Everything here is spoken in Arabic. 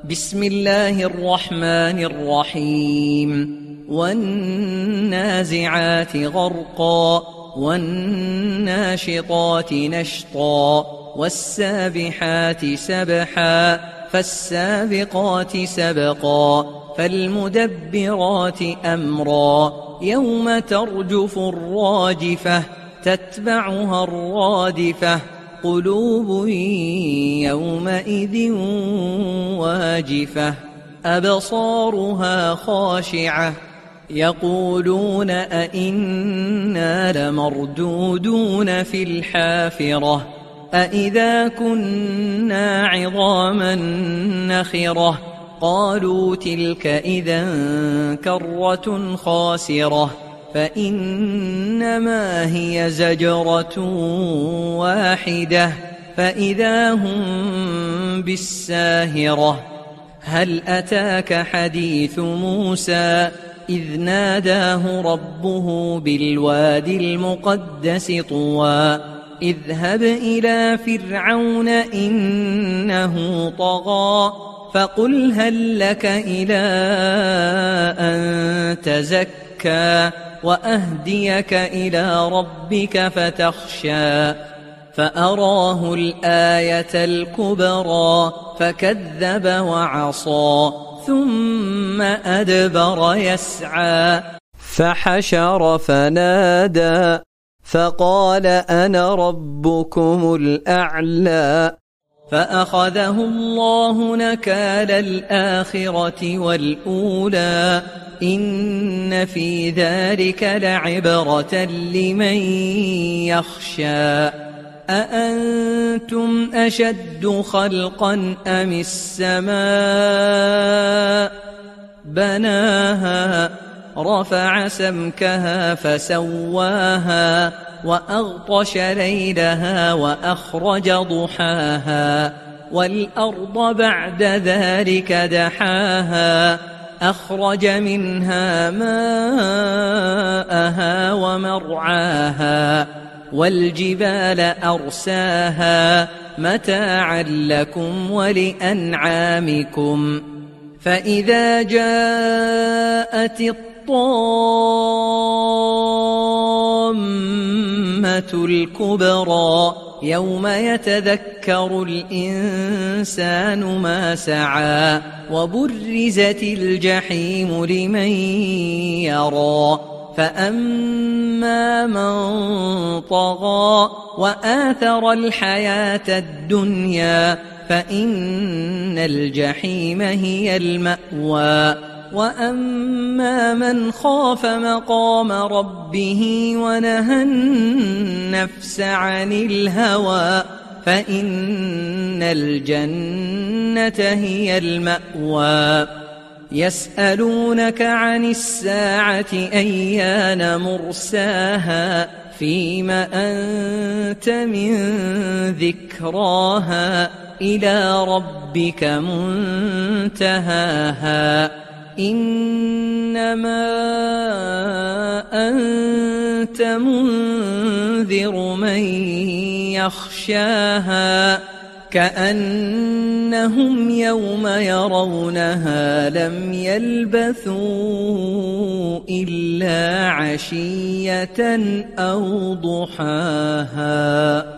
بسم الله الرحمن الرحيم والنازعات غرقا والناشطات نشطا والسابحات سبحا فالسابقات سبقا فالمدبرات أمرا يوم ترجف الراجفة تتبعها الرادفة قلوب يومئذ واجفة أبصارها خاشعة يقولون أئنا لمردودون في الحافرة أئذا كنا عظاما نخرة قالوا تلك إذا كرة خاسرة فإنما هي زجرة واحدة فإذا هم بالساهرة هل أتاك حديث موسى إذ ناداه ربه بالوادي المقدس طوى اذهب إلى فرعون إنه طغى فقل هل لك إلى أن تزكى وأهديك إلى ربك فتخشى فأراه الآية الكبرى فكذب وعصى ثم أدبر يسعى فحشر فنادى فقال أنا ربكم الأعلى فأخذه الله نكال الآخرة والأولى إن في ذلك لعبرة لمن يخشى أأنتم أشد خلقا أم السماء بناها رفع سمكها فسواها وأغطش ليلها وأخرج ضحاها والأرض بعد ذلك دحاها أخرج منها ماءها ومرعاها والجبال أرساها متاعا لكم ولأنعامكم فإذا جاءت الطامة الكبرى يوم يتذكر الإنسان ما سعى وبرزت الجحيم لمن يرى فأما من طغى وآثر الحياة الدنيا فإن الجحيم هي المأوى وأما من خاف مقام ربه ونهى النفس عن الهوى فإن الجنة هي المأوى يسألونك عن الساعة أيان مرساها فيم أنت من ذكراها إلى ربك منتهاها إنما أنت منذر من يخشاها كأنهم يوم يرونها لم يلبثوا إلا عشية أو ضحاها.